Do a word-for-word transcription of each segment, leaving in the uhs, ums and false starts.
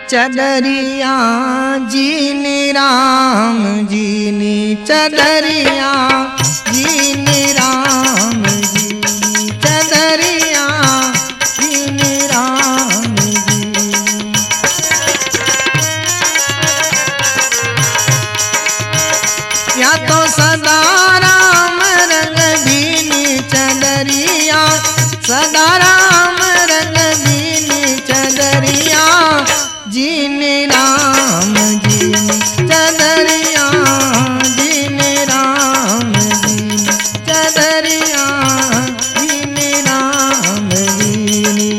चदरिया जीनी राम जीनी चदरिया जीनी राम जीनी चदरिया जीनी राम जीनी। या तो सदा राम रंग दीनी चदरिया सदा राम रंग दीनी चदरिया जीनी राम जीनी चदरिया जीनी राम जीनी चदरिया जीनी राम जीनी।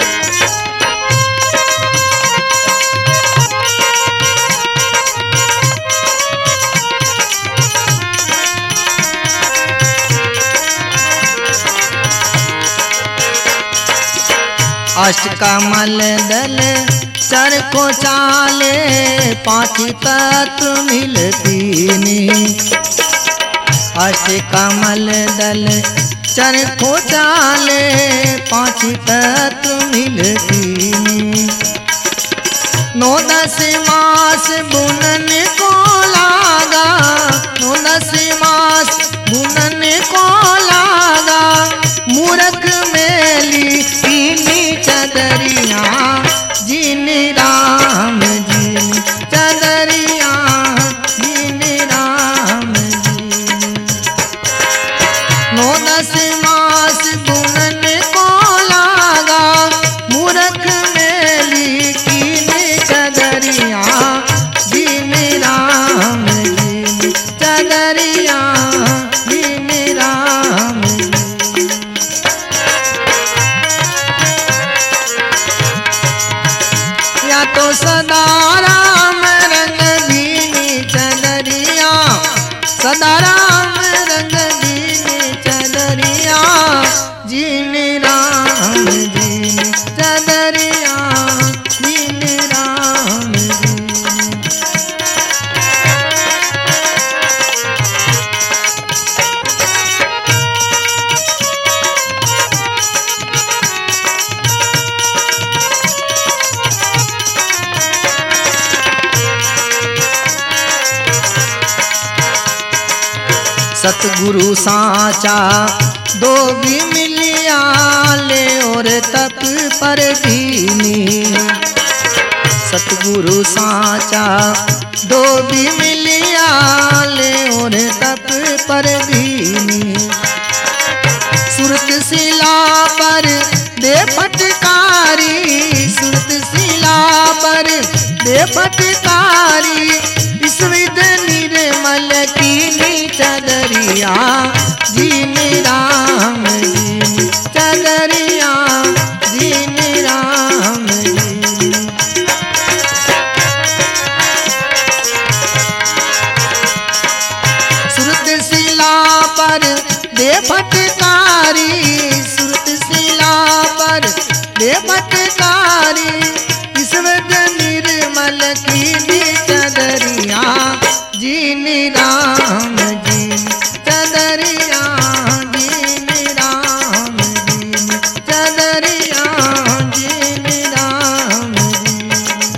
अष्टकमल दल चर को चाले पांच तत्व मिलतीनी। अष्टकमल दल चर को चाले पांच तत्व मिलतीनी। नौ दस मास बुनन को लागा नौ दस मास बुनन को लागा। मूरख मेली तीनी चदरिया जीनी राम जीनी चदरिया जीनी राम जीनी। नौ दस मास बुनन को लागा मूरख मेली कीनी चदरिया जीनी राम जीनी चदरिया जीनी राम जीनी। या तो सदा राम रंग दीनी चदरिया सदा राम रंग दीनी चदरिया जीनी राम जीनी चदरिया जीनी राम जीनी। सतगुरु साचा दो भी मिलिया ले और तप पर दीनी। सतगुरु साचा दो भी मिलिया ले और तप पर दीनी। सुरत शिला पर दे फटकारी सुरत शिला पर दे फटकारी। इस विध निर्मल कीनी चदरिया जीनी राम जीनी चदरिया जीनी राम जीनी। सुरत शिला पर दे फटकारी सुरत शिला पर दे फटकारी। इस विध निर्मल कीनी चदरिया जीनी राम जीनी चदरिया जीनी राम जीनी चदरिया जीनी राम जीनी।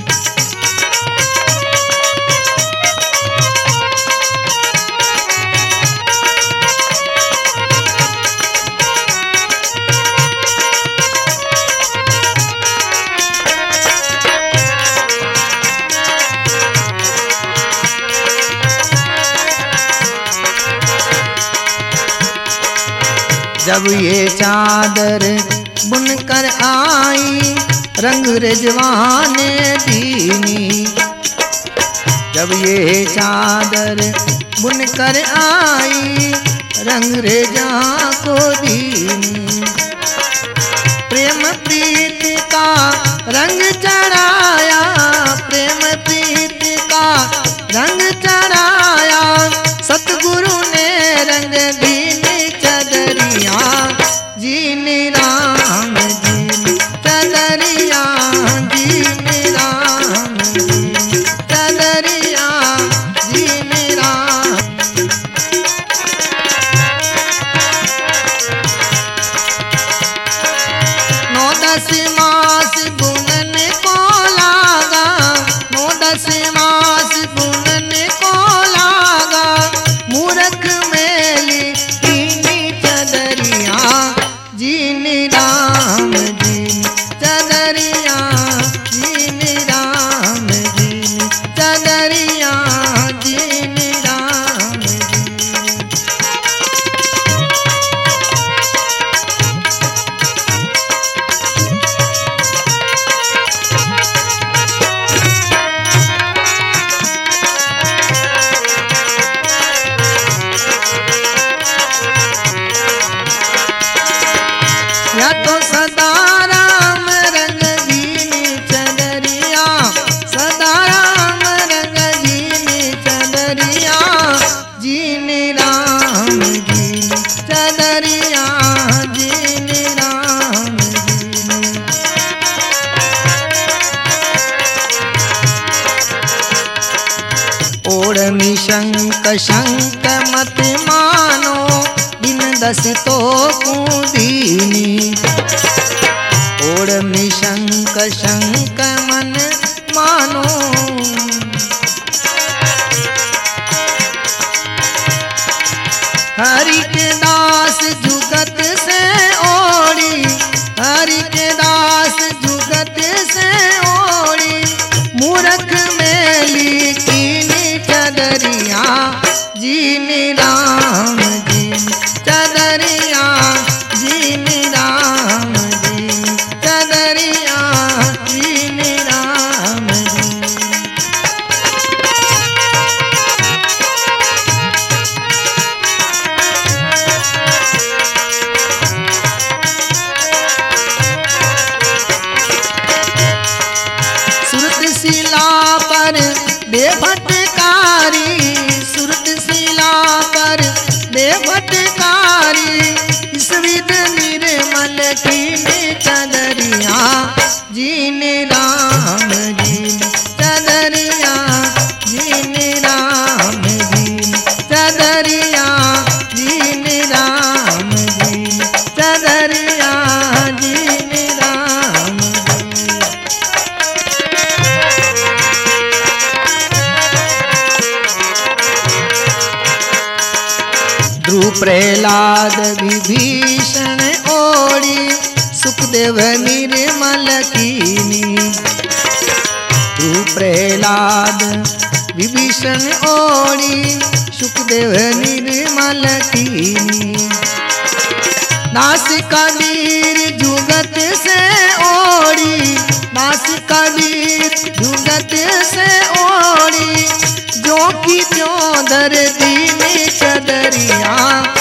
जब ये चादर बुनकर आई रंग रिजवाने दीनी। जब ये चादर बुनकर आई रंग रेजा को दीनी। प्रेम प्रीत का रंग चढ़ाया प्रेम प्रीत का रंग चढ़ाया। सतगुरु ने रंग दीनी चदरिया जीनी राम जीनी चदरिया जीनी राम जीनी चदरिया जीनी राम। नौ दस मास बुनन को लागा शंक शंक मत मानो, बिन दस तो कुदीनी। ओढ़ में शंक शंक मन मानो, हरि के दास जुगत से ओढ़ी, हरि के दास जुगत से ओढ़ी। मूरख मेली कीनी चदरिया, जीनी राम जी चदरिया, जीनी राम जी चदरिया, जीनी राम जी। शिला पर बेफटकारी, सुरत शिला पर बेफटकारी। इस विध निर्मल कीनी चदरिया, जीने राम जी चदरिया, जीने राम जी चदरिया, जीने राम जी चदरिया, जीने राम जी। ध्रुव प्रहलाद विभीषण ओढ़ी, सुखदेव निर्मल कीनी। ध्रुव प्रहलाद विभीषण ओढ़ी, सुखदेव निर्मल कीनी। दास कबीर जुगत से ओढ़ी, दास कबीर जुगत से ओढ़ी। जो की त्यों दर दीनी चदरिया,